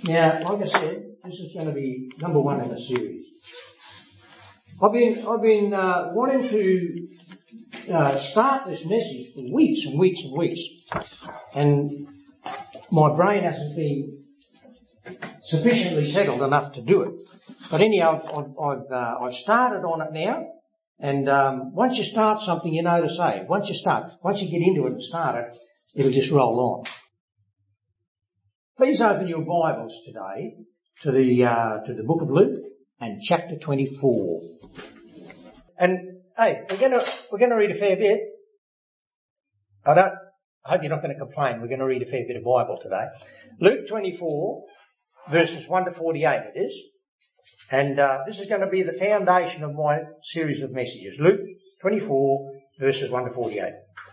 Now, like I said, this is going to be number one in the series. I've been wanting to start this message for weeks and weeks and weeks, and my brain hasn't been sufficiently settled enough to do it. But anyhow, I've started on it now, and once you start something, you know to say. Once you get into it and start it, it'll just roll on. Please open your Bibles today to the book of Luke and chapter 24. And hey, we're gonna read a fair bit. I hope you're not going to complain. We're going to read a fair bit of Bible today. Luke 24, verses 1 to 48 it is. And this is going to be the foundation of my series of messages. Luke 24, verses 1 to 48.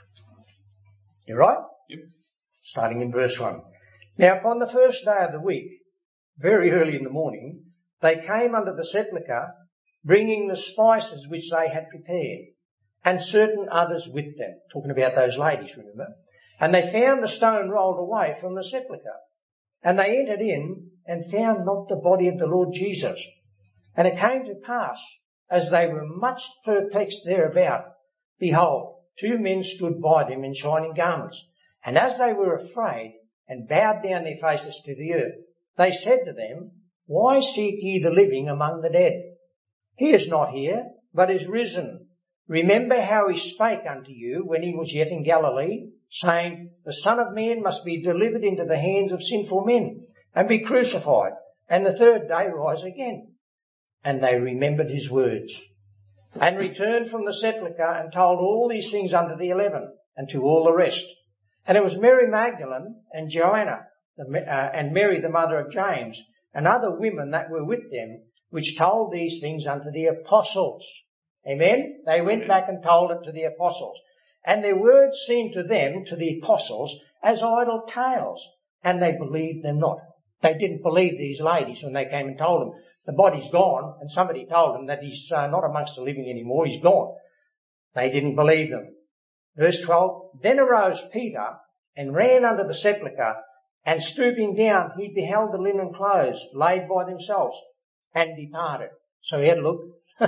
You right? Yep. Starting in verse 1. Now upon the first day of the week, very early in the morning, they came unto the sepulchre, bringing the spices which they had prepared, and certain others with them. Talking about those ladies, remember? And they found the stone rolled away from the sepulchre. And they entered in and found not the body of the Lord Jesus. And it came to pass, as they were much perplexed thereabout, behold, two men stood by them in shining garments. And as they were afraid, and bowed down their faces to the earth, they said to them, Why seek ye the living among the dead? He is not here, but is risen. Remember how he spake unto you when he was yet in Galilee, saying, The Son of Man must be delivered into the hands of sinful men, and be crucified, and the third day rise again. And they remembered his words, and returned from the sepulchre, and told all these things unto the 11, and to all the rest. And it was Mary Magdalene and Joanna, and Mary the mother of James, and other women that were with them, which told these things unto the apostles. Amen? They went back and told it to the apostles. And their words seemed to them, to the apostles, as idle tales, and they believed them not. They didn't believe these ladies when they came and told them, the body's gone, and somebody told them that he's not amongst the living anymore, he's gone. They didn't believe them. Verse 12, Then arose Peter and ran unto the sepulchre, and stooping down, he beheld the linen clothes laid by themselves, and departed. So he had a look,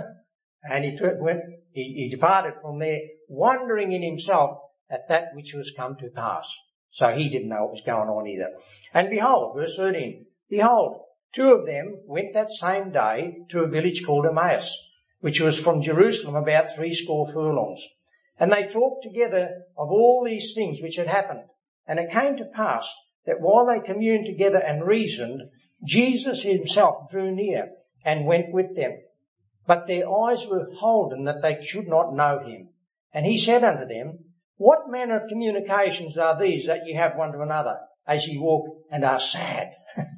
and he departed from there, wondering in himself at that which was come to pass. So he didn't know what was going on either. And behold, verse 13, Behold, two of them went that same day to a village called Emmaus, which was from Jerusalem about 80 furlongs. And they talked together of all these things which had happened. And it came to pass that while they communed together and reasoned, Jesus himself drew near and went with them. But their eyes were holden that they should not know him. And he said unto them, What manner of communications are these that ye have one to another, as ye walk and are sad?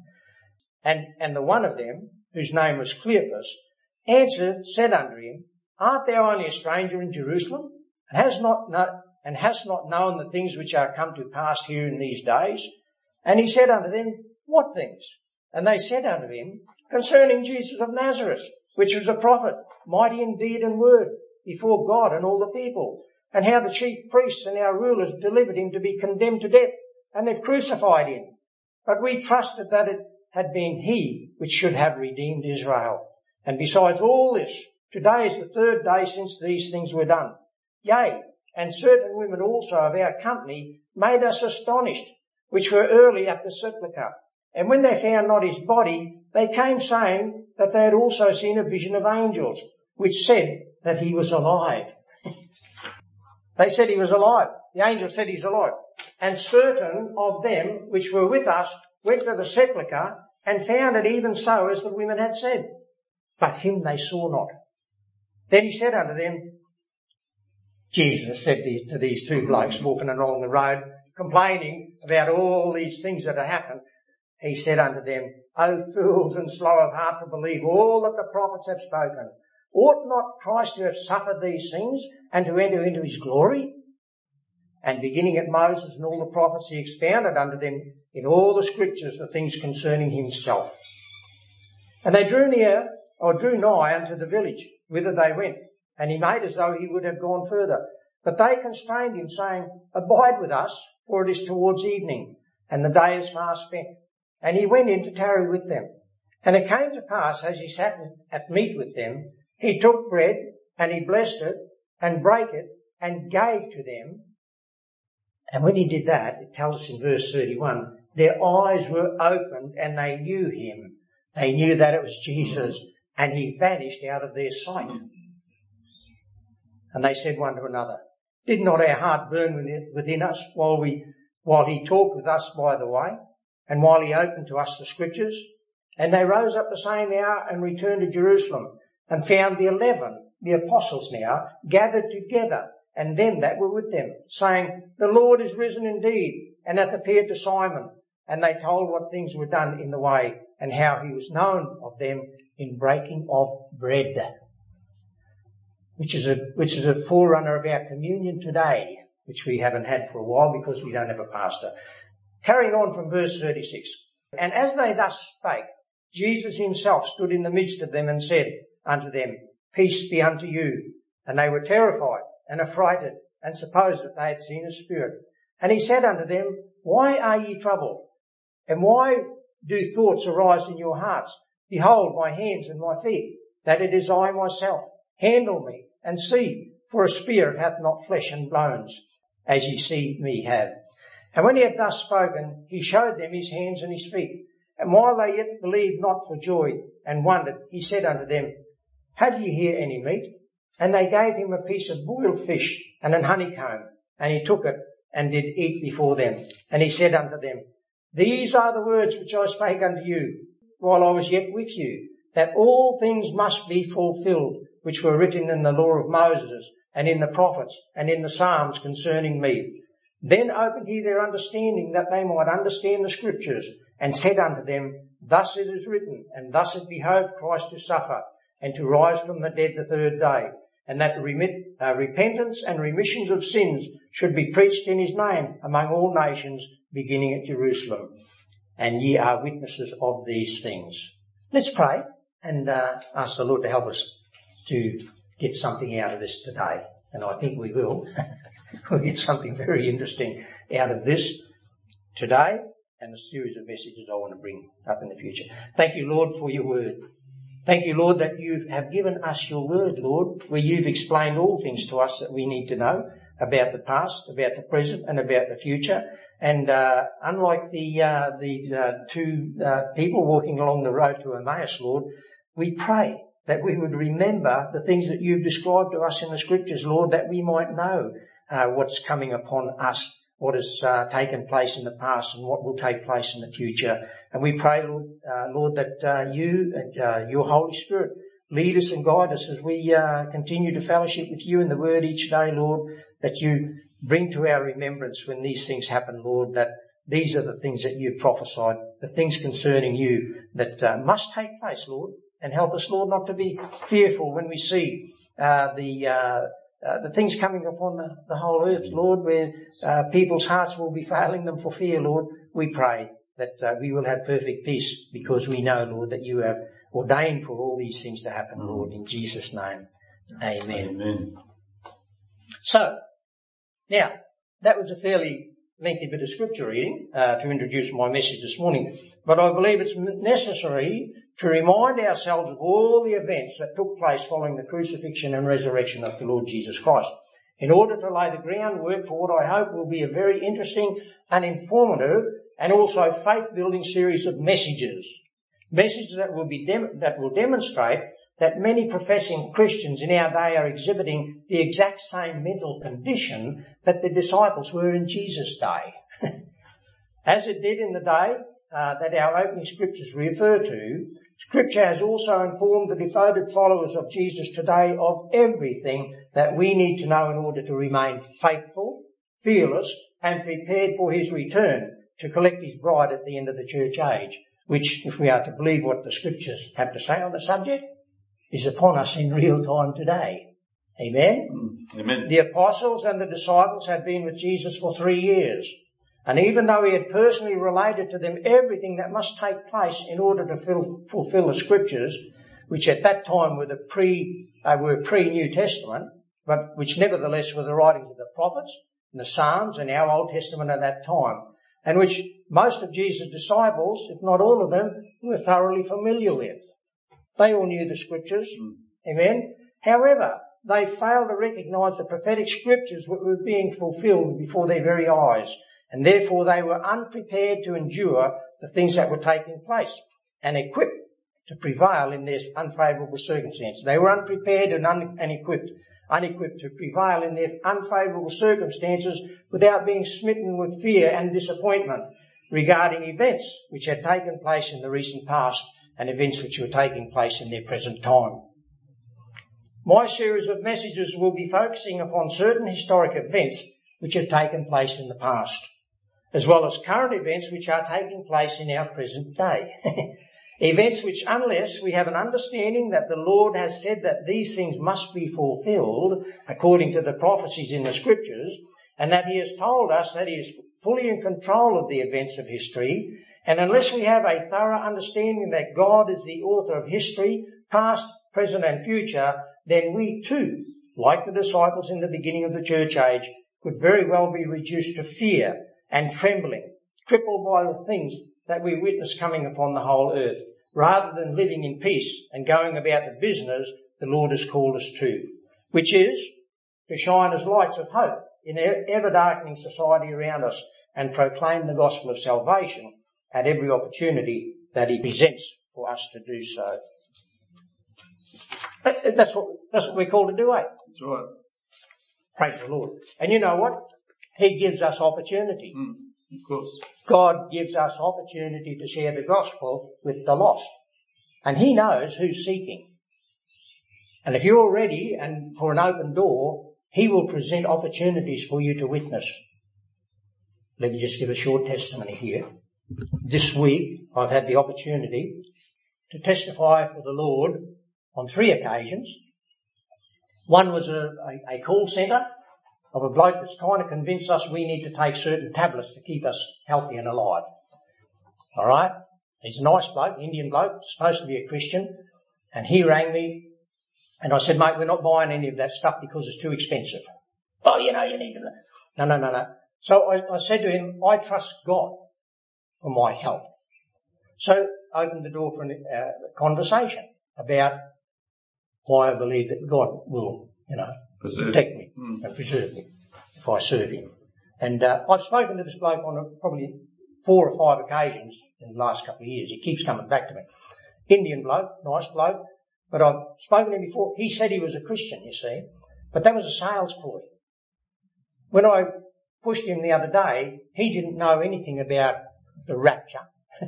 and the one of them, whose name was Cleophas, answered, said unto him, Art thou only a stranger in Jerusalem? And hast not known the things which are come to pass here in these days? And he said unto them, What things? And they said unto him, Concerning Jesus of Nazareth, which was a prophet, mighty in deed and word, before God and all the people, and how the chief priests and our rulers delivered him to be condemned to death, and they've crucified him. But we trusted that it had been he which should have redeemed Israel. And besides all this, today is the third day since these things were done. Yea, and certain women also of our company made us astonished, which were early at the sepulchre. And when they found not his body, they came saying that they had also seen a vision of angels, which said that he was alive. They said he was alive. The angel said he's alive. And certain of them which were with us went to the sepulchre and found it even so as the women had said. But him they saw not. Then he said unto them, Jesus said to these two blokes walking along the road, complaining about all these things that had happened, he said unto them, O fools and slow of heart to believe all that the prophets have spoken. Ought not Christ to have suffered these things and to enter into his glory? And beginning at Moses and all the prophets, he expounded unto them in all the scriptures the things concerning himself. And they drew nigh unto the village whither they went. And he made as though he would have gone further. But they constrained him, saying, Abide with us, for it is towards evening, and the day is far spent. and he went in to tarry with them. And it came to pass, as he sat at meat with them, he took bread, and he blessed it, and brake it, and gave to them. And when he did that, it tells us in verse 31, their eyes were opened and they knew him. They knew that it was Jesus, and he vanished out of their sight. And they said one to another, did not our heart burn within us while he talked with us by the way, and while he opened to us the scriptures? And they rose up the same hour and returned to Jerusalem, and found the 11, the apostles now, gathered together, and them that were with them, saying, the Lord is risen indeed, and hath appeared to Simon. And they told what things were done in the way, and how he was known of them in breaking of bread. Which is a forerunner of our communion today, which we haven't had for a while because we don't have a pastor. Carrying on from verse 36. And as they thus spake, Jesus himself stood in the midst of them and said unto them, peace be unto you. And they were terrified and affrighted, and supposed that they had seen a spirit. And he said unto them, why are ye troubled? And why do thoughts arise in your hearts? Behold my hands and my feet, that it is I myself. Handle me, and see, for a spirit hath not flesh and bones, as ye see me have. And when he had thus spoken, he showed them his hands and his feet. And while they yet believed not for joy, and wondered, he said unto them, have ye here any meat? And they gave him a piece of boiled fish and an honeycomb, and he took it, and did eat before them. And he said unto them, these are the words which I spake unto you, while I was yet with you, that all things must be fulfilled, which were written in the law of Moses, and in the prophets, and in the Psalms concerning me. Then opened he their understanding, that they might understand the scriptures, and said unto them, thus it is written, and thus it behoved Christ to suffer, and to rise from the dead the third day, and that the repentance and remissions of sins should be preached in his name among all nations, beginning at Jerusalem. And ye are witnesses of these things. Let's pray and ask the Lord to help us to get something out of this today. And I think we will. We'll get something very interesting out of this today, and a series of messages I want to bring up in the future. Thank you, Lord, for your word. Thank you, Lord, that you have given us your word, Lord, where you've explained all things to us that we need to know about the past, about the present, and about the future. And unlike the two people walking along the road to Emmaus, Lord, we pray that we would remember the things that you've described to us in the scriptures, Lord, that we might know what's coming upon us, what has taken place in the past and what will take place in the future. And we pray, Lord, that you and your Holy Spirit lead us and guide us as we continue to fellowship with you in the word each day, Lord, that you bring to our remembrance when these things happen, Lord, that these are the things that you've prophesied, the things concerning you that must take place, Lord. And help us, Lord, not to be fearful when we see the things coming upon the whole earth, Lord, where people's hearts will be failing them for fear, Lord. We pray that we will have perfect peace because we know, Lord, that you have ordained for all these things to happen, Lord, in Jesus' name. Amen. Amen. So, now, that was a fairly lengthy bit of scripture reading to introduce my message this morning, but I believe it's necessary to remind ourselves of all the events that took place following the crucifixion and resurrection of the Lord Jesus Christ, in order to lay the groundwork for what I hope will be a very interesting and informative and also faith-building series of messages that will demonstrate that many professing Christians in our day are exhibiting the exact same mental condition that the disciples were in Jesus' day. As it did in the day that our opening scriptures refer to, Scripture has also informed the devoted followers of Jesus today of everything that we need to know in order to remain faithful, fearless, and prepared for his return to collect his bride at the end of the church age, which, if we are to believe what the Scriptures have to say on the subject, is upon us in real time today. Amen? Amen. The apostles and the disciples had been with Jesus for 3 years. And even though he had personally related to them everything that must take place in order to fulfill the scriptures, which at that time were pre-New Testament, but which nevertheless were the writings of the prophets and the Psalms and our Old Testament at that time, and which most of Jesus' disciples, if not all of them, were thoroughly familiar with. They all knew the scriptures. Amen. However, they failed to recognise the prophetic scriptures that were being fulfilled before their very eyes, and therefore they were unprepared to endure the things that were taking place and equipped to prevail in their unfavourable circumstances. They were unprepared and unequipped to prevail in their unfavourable circumstances without being smitten with fear and disappointment regarding events which had taken place in the recent past and events which were taking place in their present time. My series of messages will be focusing upon certain historic events which have taken place in the past, as well as current events which are taking place in our present day. Events which, unless we have an understanding that the Lord has said that these things must be fulfilled according to the prophecies in the scriptures, and that he has told us that he is fully in control of the events of history, and unless we have a thorough understanding that God is the author of history, past, present and future, then we too, like the disciples in the beginning of the church age, could very well be reduced to fear and trembling, crippled by the things that we witness coming upon the whole earth, rather than living in peace and going about the business the Lord has called us to, which is to shine as lights of hope in ever-darkening society around us and proclaim the gospel of salvation at every opportunity that he presents for us to do so. That's what we're called to do, eh? That's right. Praise the Lord. And you know what? He gives us opportunity. Of course. God gives us opportunity to share the gospel with the lost. And he knows who's seeking. And if you're ready and for an open door, he will present opportunities for you to witness. Let me just give a short testimony here. This week, I've had the opportunity to testify for the Lord on 3 occasions. One was a call centre of a bloke that's trying to convince us we need to take certain tablets to keep us healthy and alive. All right? He's a nice bloke, Indian bloke, supposed to be a Christian, and he rang me, and I said, mate, we're not buying any of that stuff because it's too expensive. Oh, you need to... No. So I said to him, I trust God for my help. So I opened the door for a conversation about why I believe that God will, protect me and preserve me if I serve him. And I've spoken to this bloke on probably 4 or 5 occasions in the last couple of years. He keeps coming back to me. Indian bloke, nice bloke, but I've spoken to him before. He said he was a Christian, you see, but that was a sales ploy. When I pushed him the other day, he didn't know anything about the rapture.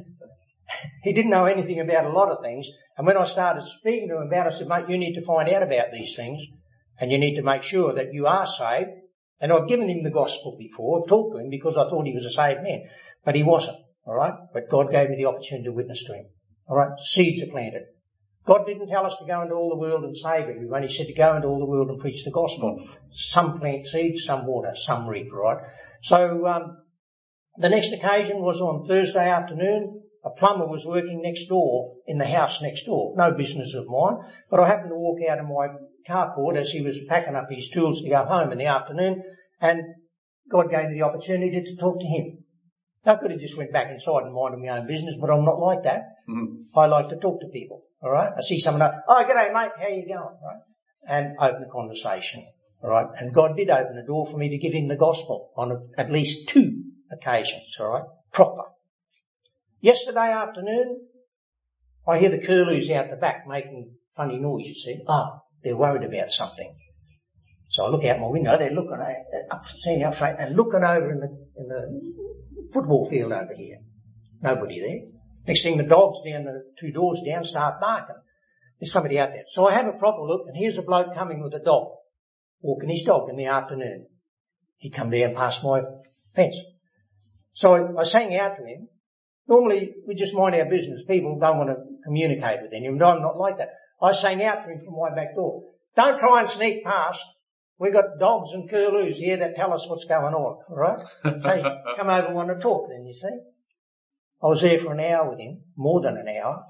He didn't know anything about a lot of things. And when I started speaking to him about it, I said, mate, you need to find out about these things and you need to make sure that you are saved. And I've given him the gospel before, talked to him because I thought he was a saved man. But he wasn't, all right? But God gave me the opportunity to witness to him, all right? Seeds are planted. God didn't tell us to go into all the world and save everyone. He said to go into all the world and preach the gospel. Some plant seeds, some water, some reap, right? So the next occasion was on Thursday afternoon. A plumber was working next door in the house next door. No business of mine. But I happened to walk out of my carport as he was packing up his tools to go home in the afternoon, and God gave me the opportunity to talk to him. I could have just went back inside and minded my own business, but I'm not like that. I like to talk to people, all right? I see someone, oh, g'day, mate, how you going, right? And open a conversation, all right? And God did open a door for me to give him the gospel on at least 2 occasions, all right? Proper. Yesterday afternoon, I hear the curlews out the back making funny noise, you see. Oh, they're worried about something. So I look out my window, they're looking standing up straight and looking over in the football field over here. Nobody there. Next thing, the dogs down the 2 doors down start barking. There's somebody out there. So I have a proper look, and here's a bloke coming with a dog, walking his dog in the afternoon. He come down past my fence. So I sang out to him. Normally, we just mind our business. People don't want to communicate with anyone. I'm not like that. I sang out to him from my back door. Don't try and sneak past. We've got dogs and curlews here that tell us what's going on, all right? So you come over and want to talk then, you see. I was there for an hour with him, more than an hour.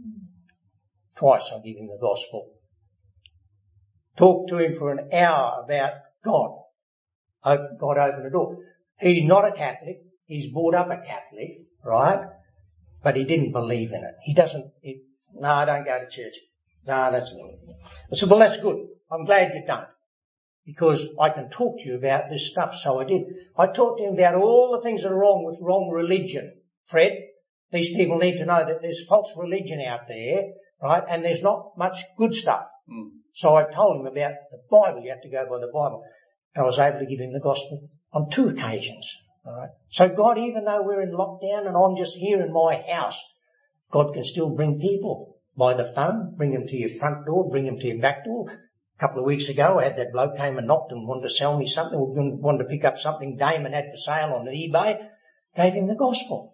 Twice I give him the gospel. Talked to him for an hour about God. God opened the door. He's not a Catholic. he's brought up a Catholic, right? But he didn't believe in it. He doesn't, no, I don't go to church. No, that's not. I said, well, that's good. I'm glad you don't. Because I can talk to you about this stuff. So I did. I talked to him about all the things that are wrong with wrong religion. Fred, these people need to know that there's false religion out there, right? And there's not much good stuff. So I told him about the Bible. You have to go by the Bible. And I was able to give him the gospel on 2 occasions. All right. So God, even though we're in lockdown and I'm just here in my house, God can still bring people by the phone, bring them to your front door, bring them to your back door. A couple of weeks ago, I had that bloke came and knocked and wanted to sell me something, wanted to pick up something Damon had for sale on eBay. Gave him the gospel.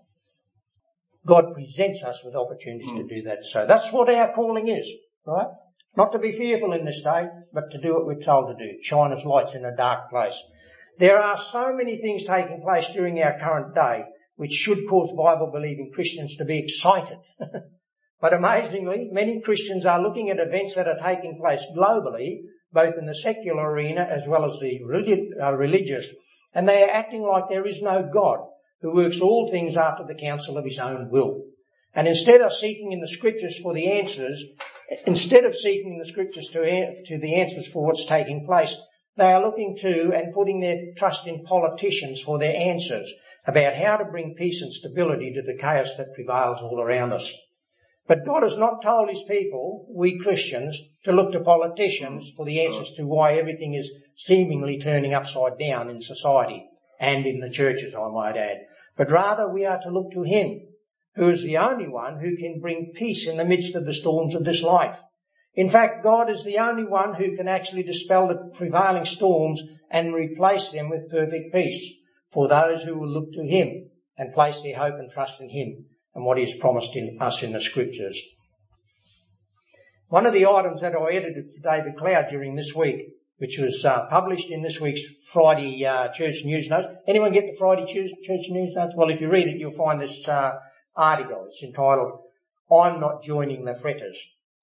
God presents us with opportunities to do that. So that's what our calling is, right? Not to be fearful in this day, but to do what we're told to do. Shine as lights in a dark place. There are so many things taking place during our current day which should cause Bible-believing Christians to be excited. But amazingly, many Christians are looking at events that are taking place globally, both in the secular arena as well as the religious, and they are acting like there is no God who works all things after the counsel of his own will. And instead of seeking in the scriptures for the answers, instead of seeking in the scriptures to the answers for what's taking place, they are looking to and putting their trust in politicians for their answers about how to bring peace and stability to the chaos that prevails all around us. But God has not told his people, we Christians, to look to politicians for the answers to why everything is seemingly turning upside down in society and in the churches, I might add. But rather we are to look to him, who is the only one who can bring peace in the midst of the storms of this life. In fact, God is the only one who can actually dispel the prevailing storms and replace them with perfect peace for those who will look to him and place their hope and trust in him and what he has promised in us in the scriptures. One of the items that I edited for David Cloud during this week, which was published in this week's Friday Church News Notes. Anyone get the Friday Church News Notes? Well, if you read it, you'll find this article. It's entitled, I'm Not Joining the Fretters.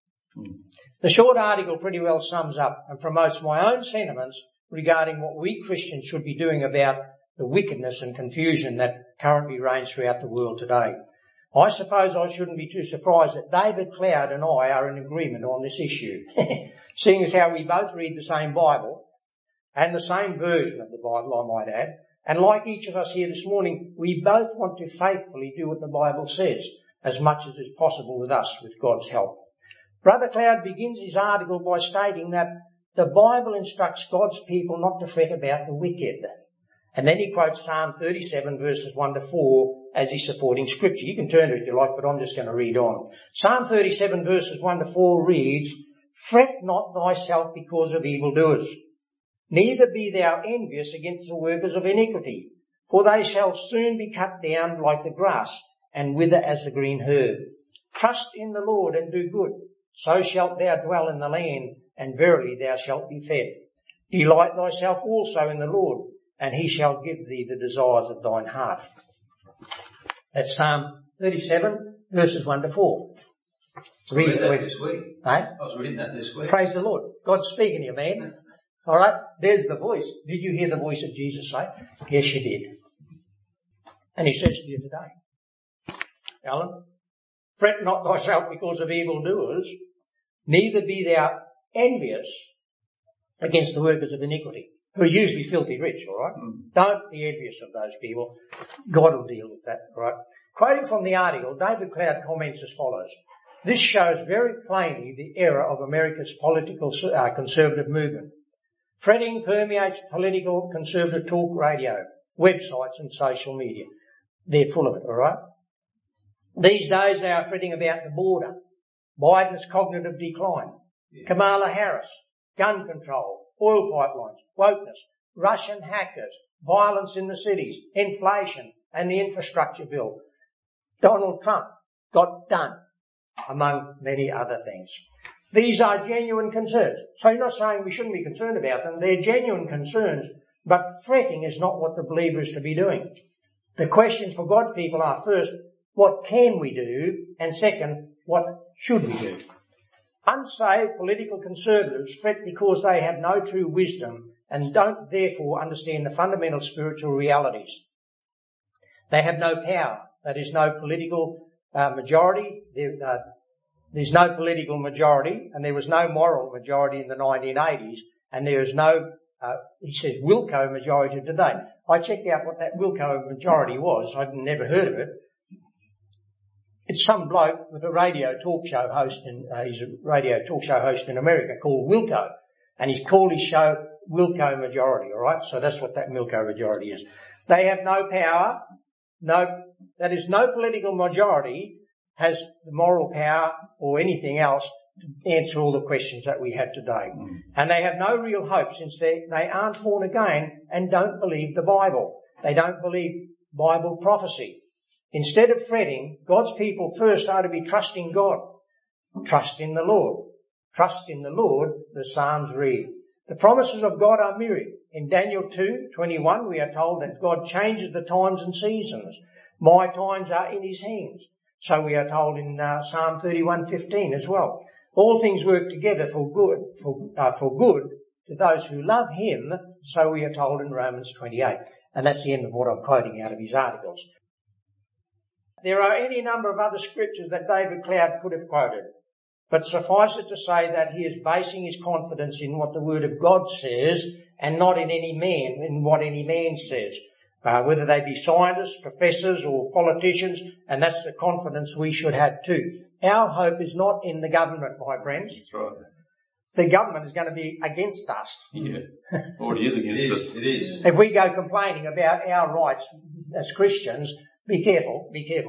The short article pretty well sums up and promotes my own sentiments regarding what we Christians should be doing about the wickedness and confusion that currently reigns throughout the world today. I suppose I shouldn't be too surprised that David Cloud and I are in agreement on this issue, seeing as how we both read the same Bible and the same version of the Bible, I might add. And like each of us here this morning, we both want to faithfully do what the Bible says as much as is possible with us, with God's help. Brother Cloud begins his article by stating that the Bible instructs God's people not to fret about the wicked. And then he quotes Psalm 37 verses 1 to 4 as his supporting scripture. You can turn to it if you like, but I'm just going to read on. Psalm 37 verses 1 to 4 reads, Fret not thyself because of evildoers, neither be thou envious against the workers of iniquity, for they shall soon be cut down like the grass and wither as the green herb. Trust in the Lord and do good, so shalt thou dwell in the land, and verily thou shalt be fed. Delight thyself also in the Lord, and he shall give thee the desires of thine heart. That's Psalm 37 verses 1 to 4. Read that this week. Eh? I was reading that this week. Praise the Lord. God's speaking to you, man. All right. There's the voice. Did you hear the voice of Jesus say? Yes, you did. And he says to you today, Alan, fret not thyself because of evildoers, neither be thou envious against the workers of iniquity, who are usually filthy rich, all right? Don't be envious of those people. God will deal with that, all right? Quoting from the article, David Cloud comments as follows. This shows very plainly the error of America's political conservative movement. Fretting permeates political conservative talk radio, websites and social media. They're full of it, all right? These days they are fretting about the border, Biden's cognitive decline, Kamala Harris, gun control, oil pipelines, wokeness, Russian hackers, violence in the cities, inflation and the infrastructure bill. Donald Trump got done, among many other things. These are genuine concerns. So you're not saying we shouldn't be concerned about them. They're genuine concerns, but fretting is not what the believer is to be doing. The questions for God's people are first, what can we do? And second, what should we do? Unsaved political conservatives fret because they have no true wisdom and don't therefore understand the fundamental spiritual realities. They have no power. That is no political majority. There's no political majority, and there was no moral majority in the 1980s, and there is no, he says, Wilco majority today. I checked out what that Wilco majority was. I'd never heard of it. It's some bloke with a radio talk show host he's a radio talk show host in America called Wilco, and he's called his show Wilco Majority, alright? So that's what that Wilco majority is. They have no power, that is no political majority has the moral power or anything else to answer all the questions that we have today. And they have no real hope since they aren't born again and don't believe the Bible. They don't believe Bible prophecy. Instead of fretting, God's people first are to be trusting God. Trust in the Lord. Trust in the Lord, the Psalms read. The promises of God are myriad. In Daniel 2:21 we are told that God changes the times and seasons. My times are in his hands. So we are told in Psalm 31:15 as well. All things work together for good to those who love him, so we are told in Romans 28. And that's the end of what I'm quoting out of his articles. There are any number of other scriptures that David Cloud could have quoted, but suffice it to say that he is basing his confidence in what the Word of God says and not in what any man says, whether they be scientists, professors or politicians, and that's the confidence we should have too. Our hope is not in the government, my friends. That's right. The government is going to be against us. Yeah, already is against us. It is. If we go complaining about our rights as Christians, be careful.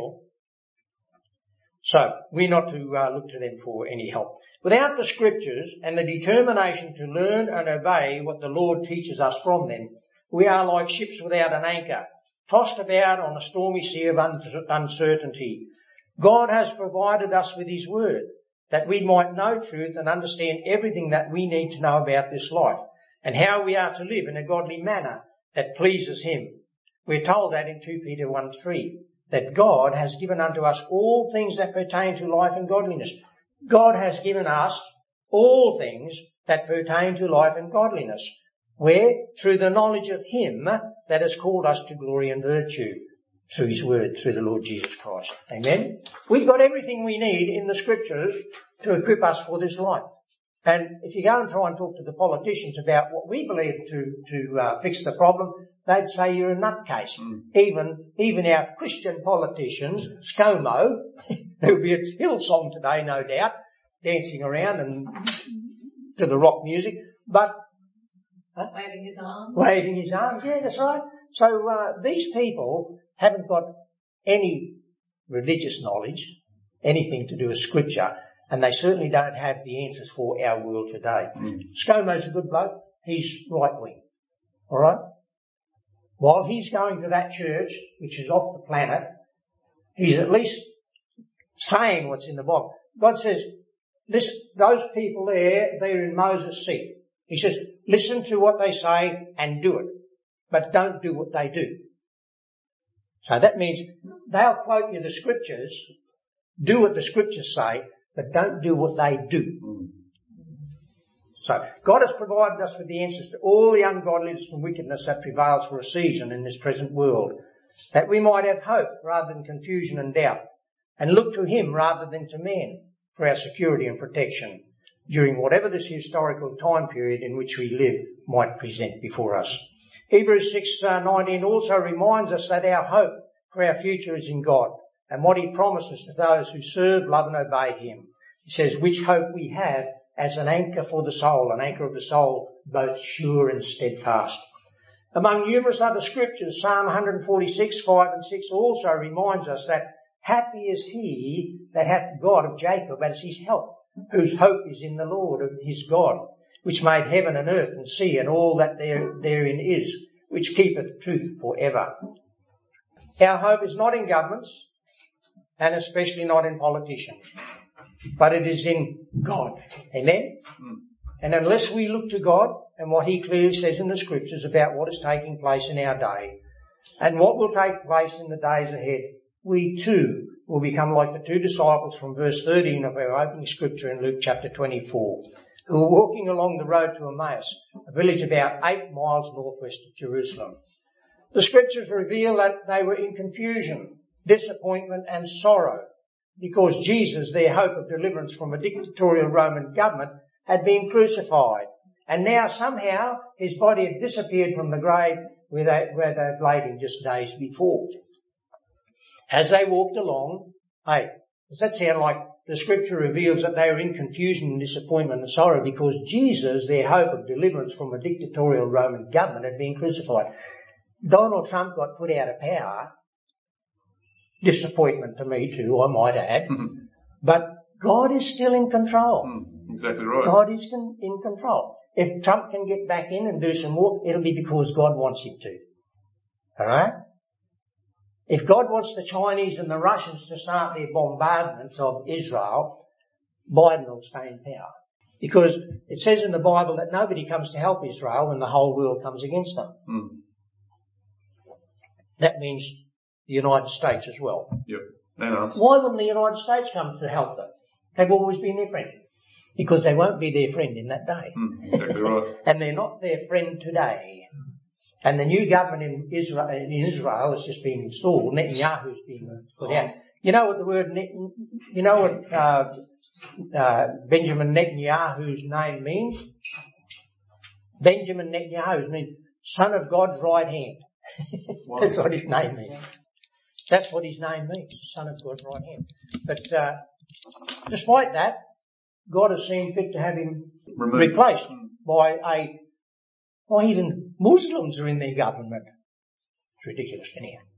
So, we're not to look to them for any help. Without the scriptures and the determination to learn and obey what the Lord teaches us from them, we are like ships without an anchor, tossed about on a stormy sea of uncertainty. God has provided us with his word, that we might know truth and understand everything that we need to know about this life, and how we are to live in a godly manner that pleases him. We're told that in 2 Peter 1:3, that God has given unto us all things that pertain to life and godliness. God has given us all things that pertain to life and godliness, where? Through the knowledge of him that has called us to glory and virtue, through his word, through the Lord Jesus Christ. Amen? We've got everything we need in the scriptures to equip us for this life. And if you go and try and talk to the politicians about what we believe to fix the problem, they'd say you're a nutcase. Even our Christian politicians, ScoMo, who'll be at Hillsong today, no doubt, dancing around and to the rock music, but waving his arms. Waving his arms, yeah, that's right. So these people haven't got any religious knowledge, anything to do with scripture, and they certainly don't have the answers for our world today. ScoMo's a good bloke. He's right wing. All right? While he's going to that church, which is off the planet, he's at least saying what's in the Bible. God says, listen, those people there, they're in Moses' seat. He says, listen to what they say and do it, but don't do what they do. So that means they'll quote you the scriptures, do what the scriptures say, but don't do what they do. So God has provided us with the answers to all the ungodliness and wickedness that prevails for a season in this present world, that we might have hope rather than confusion and doubt, and look to him rather than to man for our security and protection during whatever this historical time period in which we live might present before us. Hebrews 6:19 also reminds us that our hope for our future is in God and what he promises to those who serve, love and obey him. He says, which hope we have as an anchor for the soul, an anchor of the soul, both sure and steadfast. Among numerous other scriptures, Psalm 146:5 and 6 also reminds us that happy is he that hath God of Jacob as his help, whose hope is in the Lord of his God, which made heaven and earth and sea and all that therein is, which keepeth truth forever. Our hope is not in governments, and especially not in politicians, but it is in God. Amen? And unless we look to God and what he clearly says in the scriptures about what is taking place in our day and what will take place in the days ahead, we too will become like the two disciples from verse 13 of our opening scripture in Luke chapter 24, who were walking along the road to Emmaus, a village about 8 miles northwest of Jerusalem. The scriptures reveal that they were in confusion, disappointment and sorrow because Jesus, their hope of deliverance from a dictatorial Roman government, had been crucified. And now somehow his body had disappeared from the grave where they had laid him just days before. As they walked along, does that sound like the scripture reveals that they were in confusion and disappointment and sorrow because Jesus, their hope of deliverance from a dictatorial Roman government, had been crucified. Donald Trump got put out of power. Disappointment to me too, I might add. But God is still in control. Exactly right. God is in control. If Trump can get back in and do some more, it'll be because God wants him to. Alright? If God wants the Chinese and the Russians to start their bombardment of Israel, Biden will stay in power. Because it says in the Bible that nobody comes to help Israel when the whole world comes against them. That means the United States as well. Yep. And us. Why wouldn't the United States come to help them? They've always been their friend. Because they won't be their friend in that day. Exactly right. And they're not their friend today. And the new government in Israel has just been installed. Netanyahu's been put out. You know what the word, Benjamin Netanyahu's name means? Benjamin Netanyahu's means son of God's right hand. Wow. That's what his name means. That's what his name means, son of God's right hand. But despite that, God has seen fit to have him replaced by even Muslims are in their government. It's ridiculous,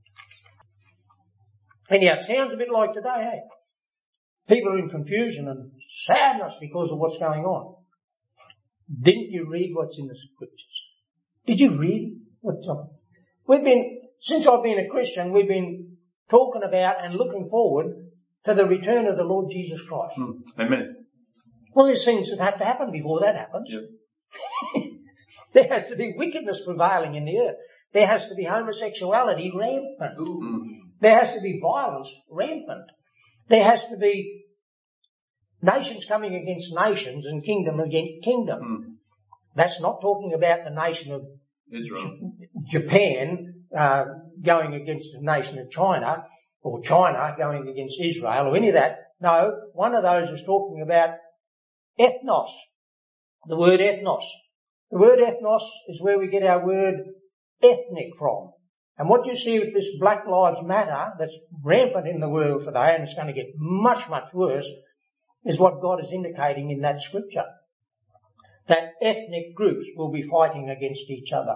anyhow, it sounds a bit like today, eh? People are in confusion and sadness because of what's going on. Didn't you read what's in the scriptures? Did you read what's on? Since I've been a Christian, we've been talking about and looking forward to the return of the Lord Jesus Christ. Amen. Well, there's things that have to happen before that happens. Yep. There has to be wickedness prevailing in the earth. There has to be homosexuality rampant. There has to be violence rampant. There has to be nations coming against nations and kingdom against kingdom. That's not talking about the nation of Israel. Japan going against the nation of China, or China going against Israel, or any of that. No, one of those is talking about ethnos. The word ethnos. The word ethnos is where we get our word ethnic from. And what you see with this Black Lives Matter that's rampant in the world today, and it's going to get much, much worse, is what God is indicating in that scripture. That ethnic groups will be fighting against each other.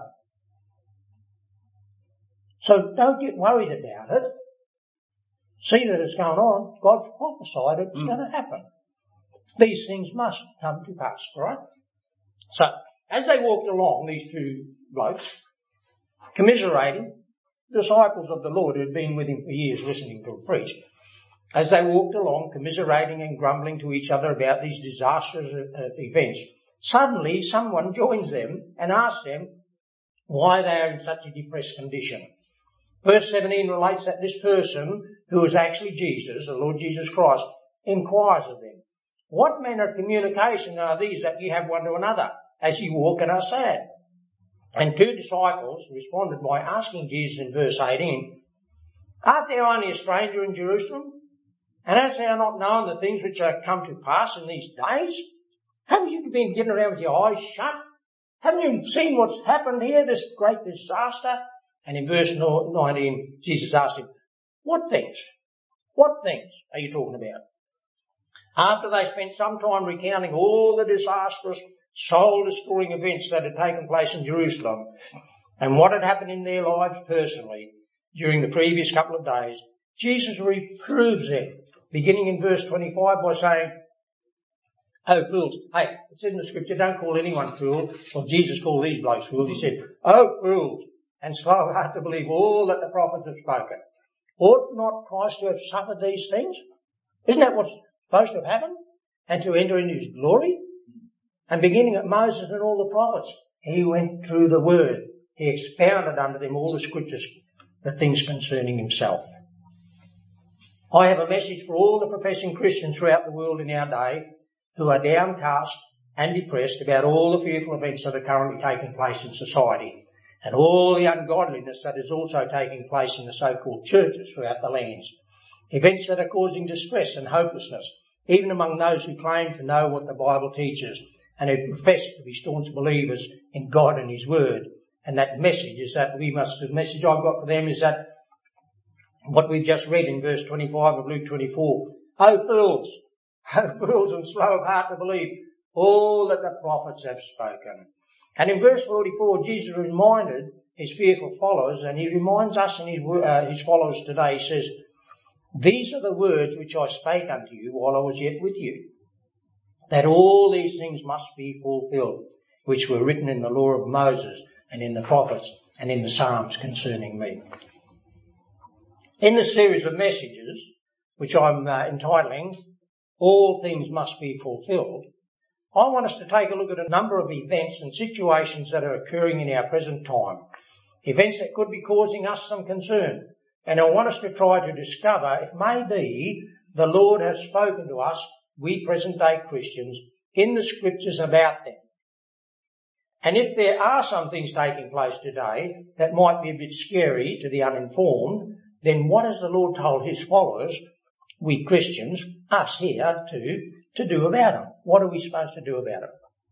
So don't get worried about it. See that it's going on. God's prophesied it's going to happen. These things must come to pass, right? So, as they walked along, these two blokes, commiserating, disciples of the Lord who had been with him for years listening to him preach, as they walked along, commiserating and grumbling to each other about these disastrous events, suddenly someone joins them and asks them why they are in such a depressed condition. Verse 17 relates that this person, who is actually Jesus, the Lord Jesus Christ, inquires of them, what manner of communication are these that you have one to another as you walk and are sad? And two disciples responded by asking Jesus in verse 18, art thou only a stranger in Jerusalem? And hast thou not known the things which are come to pass in these days? Haven't you been getting around with your eyes shut? Haven't you seen what's happened here, this great disaster? And in verse 19, Jesus asked him, what things? What things are you talking about? After they spent some time recounting all the disastrous, soul-destroying events that had taken place in Jerusalem and what had happened in their lives personally during the previous couple of days, Jesus reproves them, beginning in verse 25 by saying, oh, fools. Hey, it says in the scripture, don't call anyone fool. Well, Jesus called these blokes fools. He said, oh, fools, and slow of heart to believe all that the prophets have spoken. Ought not Christ to have suffered these things? Isn't that what's supposed to have happened? And to enter into his glory? And beginning at Moses and all the prophets, he went through the word. He expounded unto them all the scriptures, the things concerning himself. I have a message for all the professing Christians throughout the world in our day who are downcast and depressed about all the fearful events that are currently taking place in society. and all the ungodliness that is also taking place in the so-called churches throughout the lands. Events that are causing distress and hopelessness, even among those who claim to know what the Bible teaches and who profess to be staunch believers in God and His Word. And that message is that the message I've got for them is that what we've just read in verse 25 of Luke 24. O fools and slow of heart to believe all that the prophets have spoken. And in verse 44, Jesus reminded his fearful followers, and he reminds us and his followers today. He says, these are the words which I spake unto you while I was yet with you, that all these things must be fulfilled, which were written in the law of Moses and in the prophets and in the Psalms concerning me. In this series of messages, which I'm entitling, All Things Must Be Fulfilled, I want us to take a look at a number of events and situations that are occurring in our present time, events that could be causing us some concern. And I want us to try to discover if maybe the Lord has spoken to us, we present-day Christians, in the Scriptures about them. And if there are some things taking place today that might be a bit scary to the uninformed, then what has the Lord told His followers, we Christians, us here, to do about them? What are we supposed to do about it?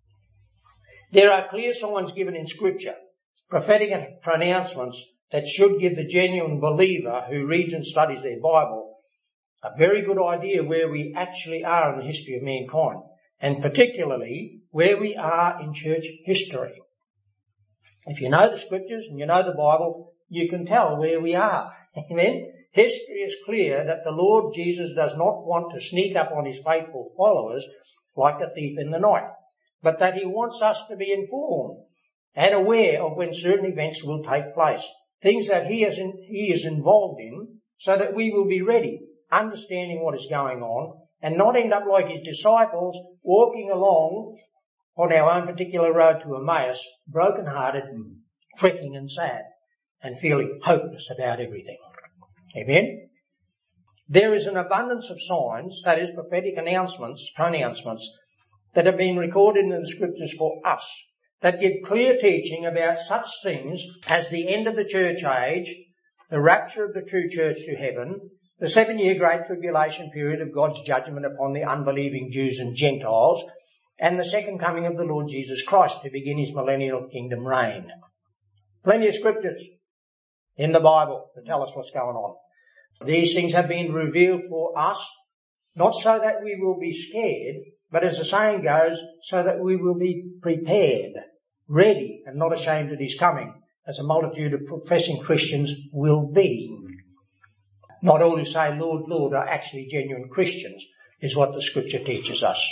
There are clear signs given in Scripture, prophetic pronouncements that should give the genuine believer who reads and studies their Bible a very good idea where we actually are in the history of mankind, and particularly where we are in church history. If you know the Scriptures and you know the Bible, you can tell where we are. Amen? History is clear that the Lord Jesus does not want to sneak up on His faithful followers like a thief in the night, but that He wants us to be informed and aware of when certain events will take place, things that He is involved in, so that we will be ready, understanding what is going on, and not end up like His disciples walking along on our own particular road to Emmaus, broken-hearted, fretting and sad, and feeling hopeless about everything. Amen? There is an abundance of signs, that is prophetic pronouncements, that have been recorded in the Scriptures for us, that give clear teaching about such things as the end of the church age, the rapture of the true church to heaven, the 7-year Great Tribulation period of God's judgment upon the unbelieving Jews and Gentiles, and the second coming of the Lord Jesus Christ to begin His millennial kingdom reign. Plenty of Scriptures in the Bible to tell us what's going on. These things have been revealed for us, not so that we will be scared, but as the saying goes, so that we will be prepared, ready, and not ashamed at His coming, as a multitude of professing Christians will be. Not all who say, Lord, Lord, are actually genuine Christians, is what the Scripture teaches us.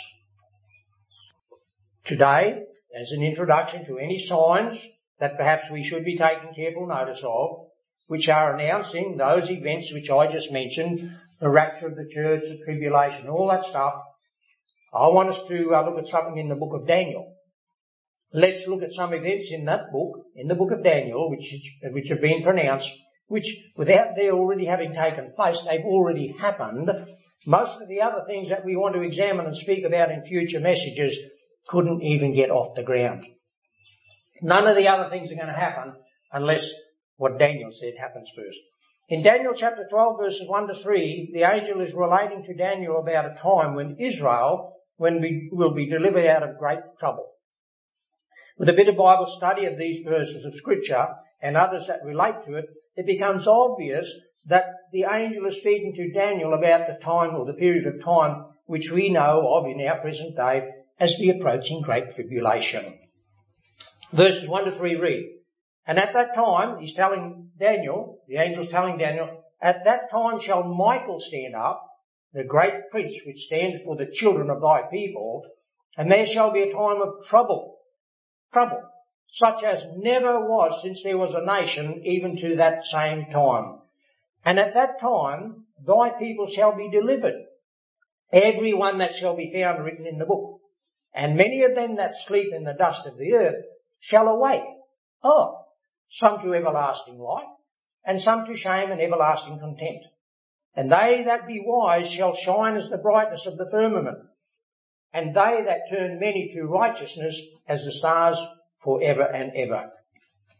Today, as an introduction to any signs that perhaps we should be taking careful notice of, which are announcing those events which I just mentioned, the rapture of the church, the tribulation, all that stuff, I want us to look at something in the book of Daniel. Let's look at some events in that book, in the book of Daniel, which have been pronounced, which without their already having taken place, they've already happened. Most of the other things that we want to examine and speak about in future messages couldn't even get off the ground. None of the other things are going to happen unless what Daniel said happens first. In Daniel chapter 12 verses 1 to 3, the angel is relating to Daniel about a time when Israel will be delivered out of great trouble. With a bit of Bible study of these verses of Scripture and others that relate to it, it becomes obvious that the angel is speaking to Daniel about the time or the period of time which we know of in our present day as the approaching Great Tribulation. Verses 1 to 3 read, and at that time, he's telling Daniel, the angel's telling Daniel, at that time shall Michael stand up, the great prince which standeth for the children of thy people, and there shall be a time of trouble, such as never was since there was a nation, even to that same time. And at that time, thy people shall be delivered, every one that shall be found written in the book. And many of them that sleep in the dust of the earth shall awake. Some to everlasting life, and some to shame and everlasting contempt. And they that be wise shall shine as the brightness of the firmament, and they that turn many to righteousness as the stars for ever and ever.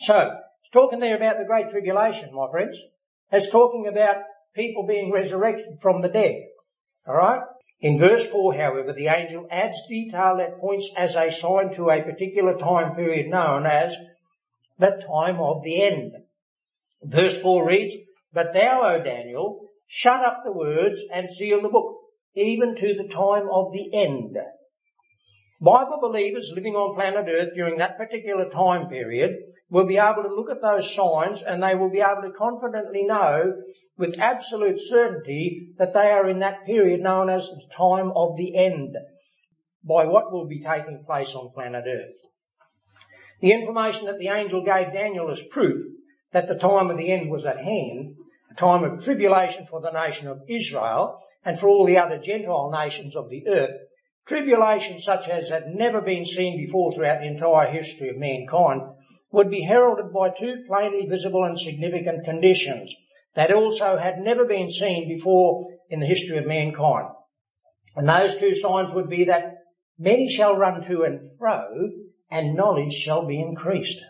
So, it's talking there about the Great Tribulation, my friends. It's talking about people being resurrected from the dead. Alright? In verse 4, however, the angel adds detail that points as a sign to a particular time period known as the time of the end. Verse 4 reads, "But thou, O Daniel, shut up the words and seal the book, even to the time of the end." Bible believers living on planet Earth during that particular time period will be able to look at those signs, and they will be able to confidently know with absolute certainty that they are in that period known as the time of the end, by what will be taking place on planet Earth. The information that the angel gave Daniel as proof that the time of the end was at hand, a time of tribulation for the nation of Israel and for all the other Gentile nations of the earth, tribulation such as had never been seen before throughout the entire history of mankind, would be heralded by two plainly visible and significant conditions that also had never been seen before in the history of mankind. And those two signs would be that many shall run to and fro, and knowledge shall be increased.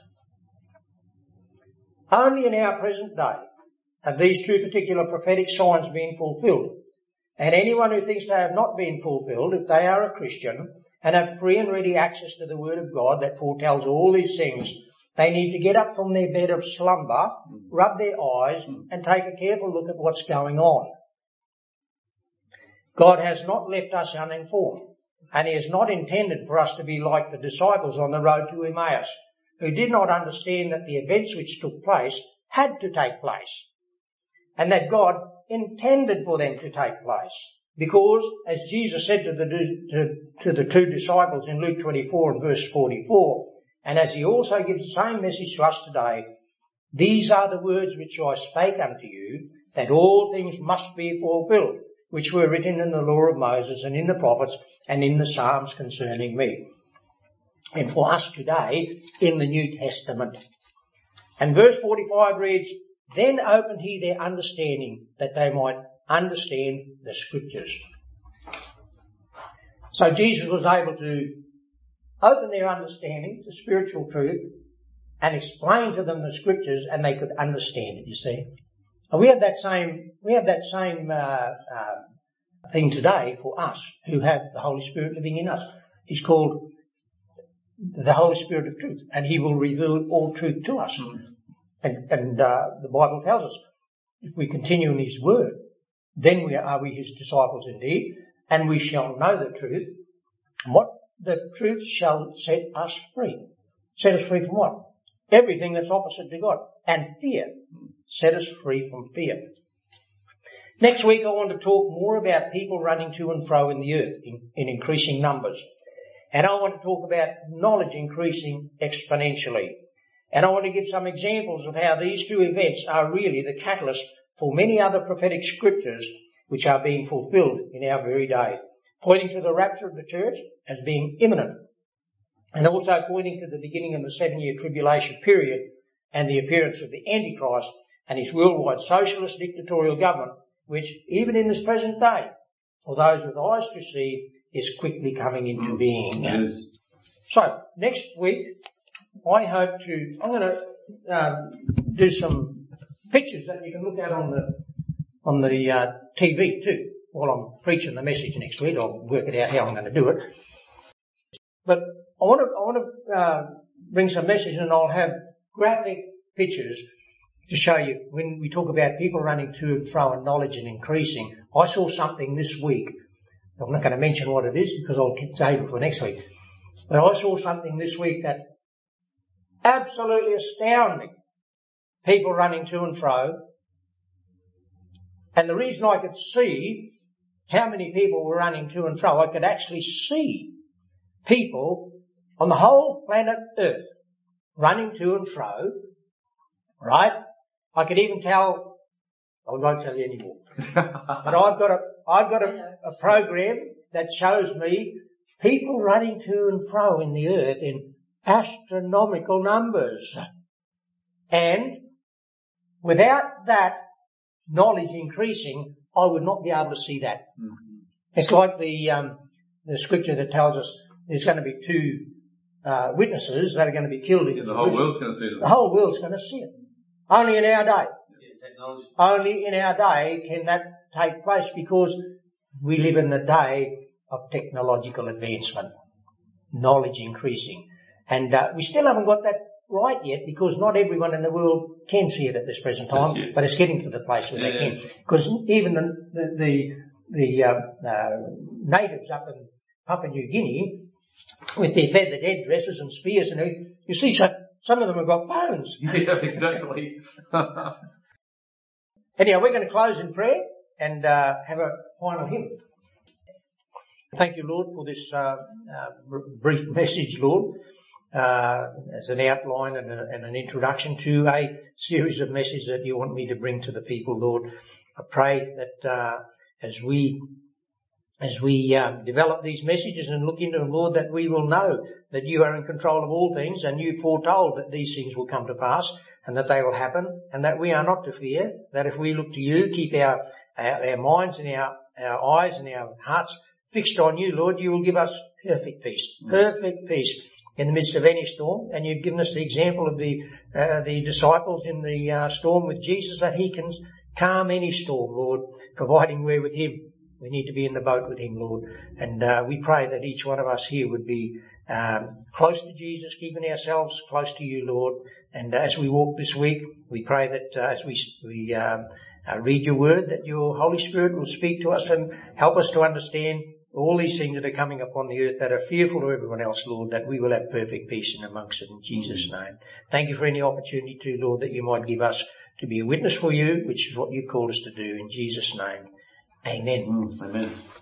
Only in our present day have these two particular prophetic signs been fulfilled. And anyone who thinks they have not been fulfilled, if they are a Christian and have free and ready access to the Word of God that foretells all these things, they need to get up from their bed of slumber, rub their eyes, and take a careful look at what's going on. God has not left us uninformed, and He has not intended for us to be like the disciples on the road to Emmaus, who did not understand that the events which took place had to take place, and that God intended for them to take place. Because, as Jesus said to the two disciples in Luke 24 and verse 44, and as He also gives the same message to us today, "These are the words which I spake unto you, that all things must be fulfilled, which were written in the law of Moses and in the prophets and in the Psalms concerning me." And for us today, in the New Testament. And verse 45 reads, "Then opened He their understanding, that they might understand the Scriptures." So Jesus was able to open their understanding to spiritual truth and explain to them the Scriptures, and they could understand it, you see. And we have that same thing today for us who have the Holy Spirit living in us. He's called the Holy Spirit of truth, and He will reveal all truth to us. And the Bible tells us, if we continue in His Word, then are we His disciples indeed, and we shall know the truth. And what the truth shall set us free. Set us free from what? Everything that's opposite to God. And fear. Set us free from fear. Next week I want to talk more about people running to and fro in the earth in increasing numbers. And I want to talk about knowledge increasing exponentially. And I want to give some examples of how these two events are really the catalyst for many other prophetic scriptures which are being fulfilled in our very day, pointing to the rapture of the church as being imminent, and also pointing to the beginning of the 7-year tribulation period and the appearance of the Antichrist and his worldwide socialist dictatorial government, which even in this present day, for those with eyes to see, is quickly coming into being. Yes. So, next week, I'm going to do some pictures that you can look at on the TV too, while I'm preaching the message next week. I'll work it out how I'm going to do it. But I want to bring some message, and I'll have graphic pictures to show you when we talk about people running to and fro and knowledge and increasing. I saw something this week. I'm not going to mention what it is because I'll save it for next week. But I saw something this week that absolutely astounding. People running to and fro. And the reason I could see how many people were running to and fro, I could actually see people on the whole planet Earth running to and fro, right? I could even tell, I won't tell you anymore. But I've got a program that shows me people running to and fro in the earth in astronomical numbers. And without that knowledge increasing, I would not be able to see that. Mm-hmm. It's like the scripture that tells us there's going to be two witnesses that are going to be killed in Yeah, the whole world's going to see them. The whole world's going to see it. Only in our day. Yeah, technology. Only in our day can that take place, because we live in the day of technological advancement, knowledge increasing. And we still haven't got that right yet, because not everyone in the world can see it at this present time, but it's getting to the place where they can. Because even the natives up in Papua New Guinea, with their feathered headdresses and spears and everything, you see some of them have got phones. Yeah, exactly. Anyhow, we're going to close in prayer and have a final hymn. Thank you, Lord, for this brief message, Lord, as an outline and an introduction to a series of messages that you want me to bring to the people, Lord. I pray that as we develop these messages and look into them, Lord, that we will know that you are in control of all things, and you foretold that these things will come to pass and that they will happen, and that we are not to fear, that if we look to you, keep our minds and our eyes and our hearts fixed on you, Lord, you will give us perfect peace in the midst of any storm. And you've given us the example of the disciples in the storm with Jesus, that he can calm any storm, Lord, providing we're with him. We need to be in the boat with him, Lord. And we pray that each one of us here would be close to Jesus, keeping ourselves close to you, Lord. And as we walk this week, we pray that as we read your word, that your Holy Spirit will speak to us and help us to understand all these things that are coming upon the earth that are fearful of everyone else, Lord, that we will have perfect peace in amongst it in Jesus' name. Thank you for any opportunity too, Lord, that you might give us to be a witness for you, which is what you've called us to do, in Jesus' name. Amen. Amen.